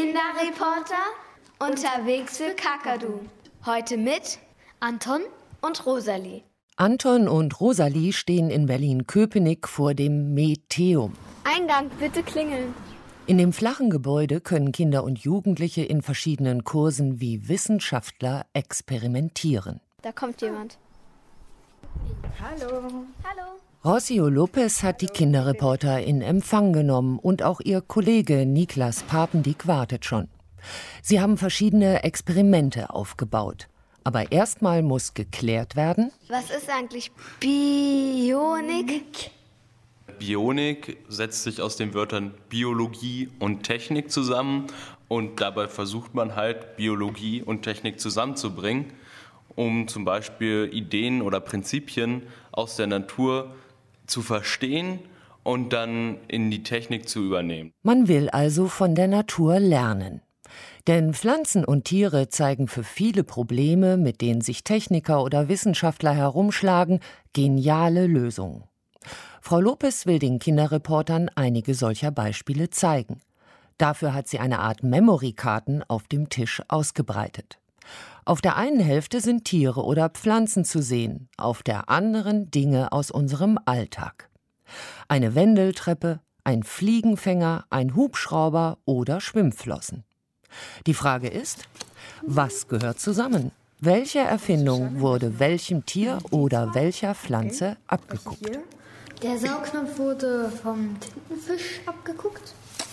Kinderreporter unterwegs für Kakadu. Heute mit Anton und Rosalie. Anton und Rosalie stehen in Berlin-Köpenick vor dem Meteum. Eingang, bitte klingeln. In dem flachen Gebäude können Kinder und Jugendliche in verschiedenen Kursen wie Wissenschaftler experimentieren. Da kommt jemand. Hallo. Hallo. Rocio Lopez hat die Kinderreporter in Empfang genommen und auch ihr Kollege Niklas Papendiek wartet schon. Sie haben verschiedene Experimente aufgebaut. Aber erstmal muss geklärt werden: Was ist eigentlich Bionik? Bionik setzt sich aus den Wörtern Biologie und Technik zusammen und dabei versucht man halt, Biologie und Technik zusammenzubringen, um zum Beispiel Ideen oder Prinzipien aus der Natur zu verstehen und dann in die Technik zu übernehmen. Man will also von der Natur lernen. Denn Pflanzen und Tiere zeigen für viele Probleme, mit denen sich Techniker oder Wissenschaftler herumschlagen, geniale Lösungen. Frau Lopez will den Kinderreportern einige solcher Beispiele zeigen. Dafür hat sie eine Art Memory-Karten auf dem Tisch ausgebreitet. Auf der einen Hälfte sind Tiere oder Pflanzen zu sehen, auf der anderen Dinge aus unserem Alltag. Eine Wendeltreppe, ein Fliegenfänger, ein Hubschrauber oder Schwimmflossen. Die Frage ist: Was gehört zusammen? Welche Erfindung wurde welchem Tier oder welcher Pflanze abgeguckt? Der Saugnapf wurde vom Tintenfisch abgeguckt.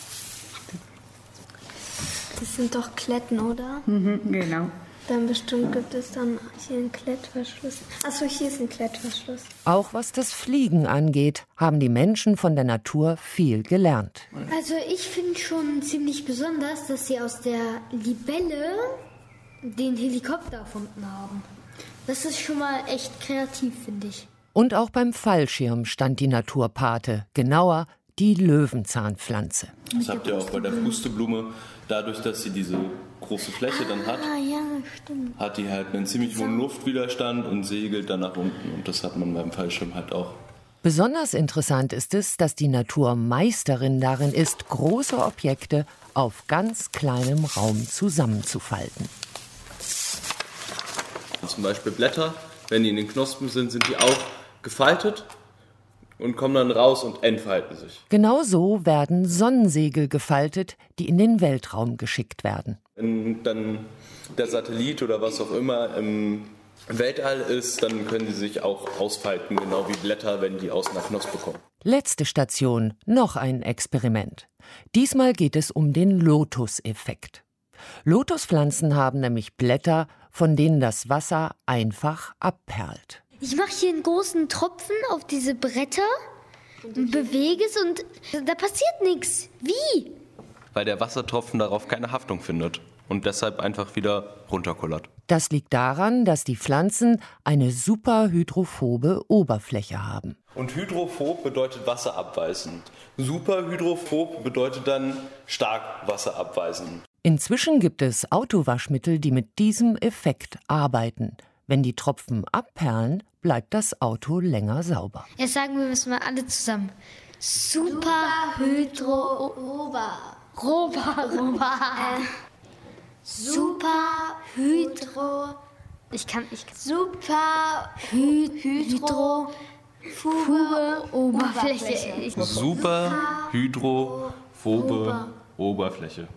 Das sind doch Kletten, oder? Genau. Dann bestimmt gibt es dann hier einen Klettverschluss. Achso, hier ist ein Klettverschluss. Auch was das Fliegen angeht, haben die Menschen von der Natur viel gelernt. Also ich finde schon ziemlich besonders, dass sie aus der Libelle den Helikopter erfunden haben. Das ist schon mal echt kreativ, finde ich. Und auch beim Fallschirm stand die Natur Pate, genauer die Löwenzahnpflanze. Das habt ihr auch bei der Pusteblume. Dadurch, dass sie diese große Fläche dann hat, hat die halt einen ziemlich hohen Luftwiderstand und segelt dann nach unten. Und das hat man beim Fallschirm halt auch. Besonders interessant ist es, dass die Natur Meisterin darin ist, große Objekte auf ganz kleinem Raum zusammenzufalten. Zum Beispiel Blätter, wenn die in den Knospen sind, sind die auch gefaltet und kommen dann raus und entfalten sich. Genau so werden Sonnensegel gefaltet, die in den Weltraum geschickt werden. Wenn dann der Satellit oder was auch immer im Weltall ist, dann können sie sich auch ausfalten, genau wie Blätter, wenn die aus einer Knospe kommen. Letzte Station, noch ein Experiment. Diesmal geht es um den Lotus-Effekt. Lotuspflanzen haben nämlich Blätter, von denen das Wasser einfach abperlt. Ich mache hier einen großen Tropfen auf diese Bretter und bewege es und da passiert nichts. Wie? Weil der Wassertropfen darauf keine Haftung findet und deshalb einfach wieder runterkullert. Das liegt daran, dass die Pflanzen eine superhydrophobe Oberfläche haben. Und hydrophob bedeutet wasserabweisend. Superhydrophob bedeutet dann stark wasserabweisend. Inzwischen gibt es Autowaschmittel, die mit diesem Effekt arbeiten. Wenn die Tropfen abperlen, bleibt das Auto länger sauber. Jetzt sagen wir es mal alle zusammen. Superhydro... Oberfläche. Superhydrophobe Oberfläche.